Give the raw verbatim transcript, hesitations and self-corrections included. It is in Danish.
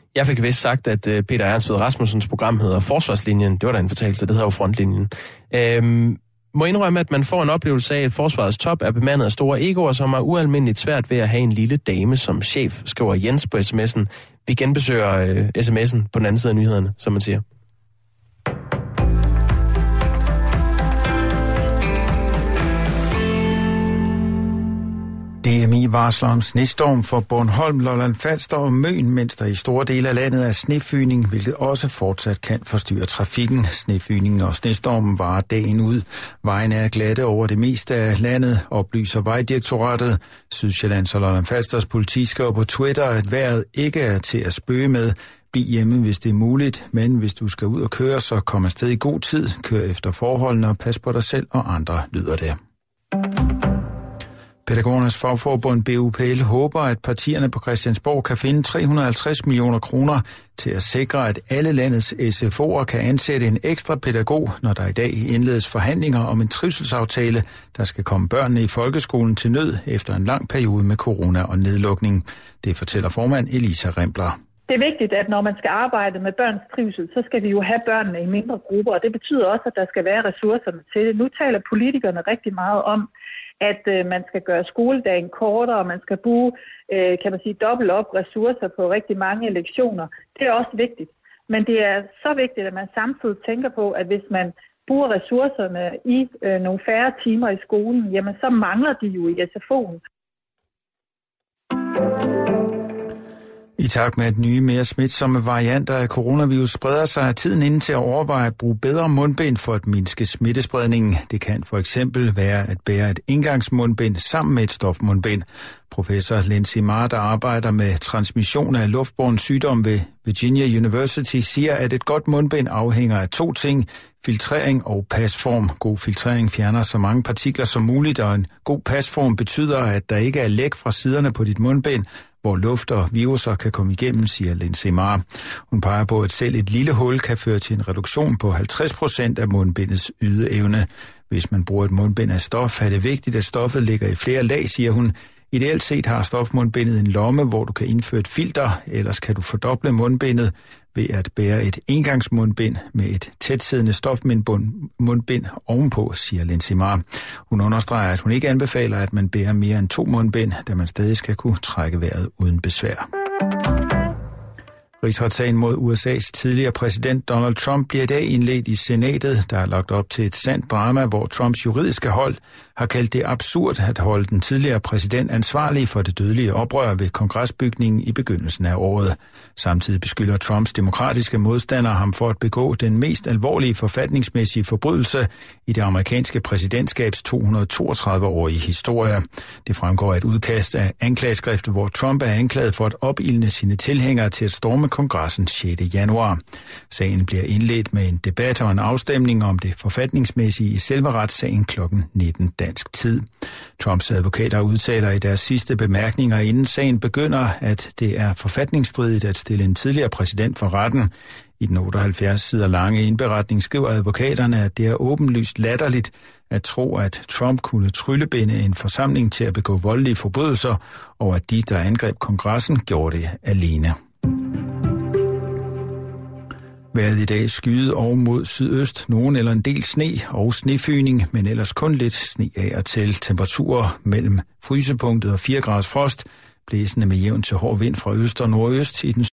Jeg fik vist sagt, at Peter Ernst Ved Rasmussens program hedder Forsvarslinjen. Det var da en fortalelse, det hedder jo Frontlinjen. Øhm, må indrømme, at man får en oplevelse af, at forsvarets top er bemandet af store egoer, som er ualmindeligt svært ved at have en lille dame som chef, skriver Jens på sms'en. Vi genbesøger øh, sms'en på den anden side af nyhederne, som man siger. D M I varsler om snestorm for Bornholm, Lolland Falster og Møn, mens der i store dele af landet er snefyning, hvilket også fortsat kan forstyrre trafikken. Snefyningen og snestormen varer dagen ud. Vejen er glatte over det meste af landet, oplyser Vejdirektoratet. Sydsjællands og Lolland Falsters politi skriver på Twitter, at vejret ikke er til at spøge med. Bliv hjemme, hvis det er muligt, men hvis du skal ud og køre, så kom afsted i god tid. Kør efter forholdene og pas på dig selv og andre, lyder det. Pædagogernes fagforbund B U P L håber, at partierne på Christiansborg kan finde tre hundrede og halvtreds millioner kroner til at sikre, at alle landets S F O'er kan ansætte en ekstra pædagog, når der i dag indledes forhandlinger om en trivselsaftale, der skal komme børnene i folkeskolen til nød efter en lang periode med corona og nedlukning. Det fortæller formand Elisa Rimpler. Det er vigtigt, at når man skal arbejde med børns trivsel, så skal vi jo have børnene i mindre grupper, og det betyder også, at der skal være ressourcerne til det. Nu taler politikerne rigtig meget om, at øh, man skal gøre skoledagen kortere, og man skal bruge, øh, kan man sige, dobbelt op ressourcer på rigtig mange lektioner. Det er også vigtigt. Men det er så vigtigt, at man samtidig tænker på, at hvis man bruger ressourcerne i øh, nogle færre timer i skolen, jamen så mangler de jo i S F O'en. I takt med, at nye, mere smitsomme varianter af coronavirus spreder sig, er tiden inde til at overveje at bruge bedre mundbind for at mindske smittespredningen. Det kan for eksempel være at bære et engangsmundbind sammen med et stofmundbind. Professor Lindsay Marr, der arbejder med transmission af luftbåren sygdom ved Virginia University, siger, at et godt mundbind afhænger af to ting: filtrering og pasform. God filtrering fjerner så mange partikler som muligt, og en god pasform betyder, at der ikke er læk fra siderne på dit mundbind, hvor luft og viruser kan komme igennem, siger Lindsay Marr. Hun peger på, at selv et lille hul kan føre til en reduktion på halvtreds procent af mundbindets ydeevne. Hvis man bruger et mundbind af stof, er det vigtigt, at stoffet ligger i flere lag, siger hun. Ideelt set har stofmundbindet en lomme, hvor du kan indføre et filter, ellers kan du fordoble mundbindet ved at bære et engangsmundbind med et tætsiddende stofmundbind ovenpå, siger Lindsay Marr. Hun understreger, at hun ikke anbefaler, at man bærer mere end to mundbind, da man stadig skal kunne trække vejret uden besvær. Rigsretssagen mod U S A's tidligere præsident Donald Trump bliver i dag indledt i senatet, der er lagt op til et sandt drama, hvor Trumps juridiske hold har kaldt det absurd at holde den tidligere præsident ansvarlig for det dødelige oprør ved kongresbygningen i begyndelsen af året. Samtidig beskylder Trumps demokratiske modstandere ham for at begå den mest alvorlige forfatningsmæssige forbrydelse i det amerikanske præsidentskabs to hundrede og toogtredive-årige historie. Det fremgår af et udkast af anklageskriftet, hvor Trump er anklaget for at opildne sine tilhængere til at storme kongressen sjette januar. Sagen bliver indledt med en debat og en afstemning om det forfatningsmæssige i selve retssagen klokken nitten dansk tid. Trumps advokater udtaler i deres sidste bemærkninger, inden sagen begynder, at det er forfatningsstridigt at stille en tidligere præsident for retten. I den otteoghalvfjerds sider lange indberetning skriver advokaterne, at det er åbenlyst latterligt at tro, at Trump kunne tryllebinde en forsamling til at begå voldelige forbrydelser, og at de, der angreb kongressen, gjorde det alene. Vejret i dag skyet over mod sydøst, nogen eller en del sne og snefyning, men ellers kun lidt sne af og til. Temperaturer mellem frysepunktet og fire graders frost, blæsende med jævn til hård vind fra øst og nordøst i den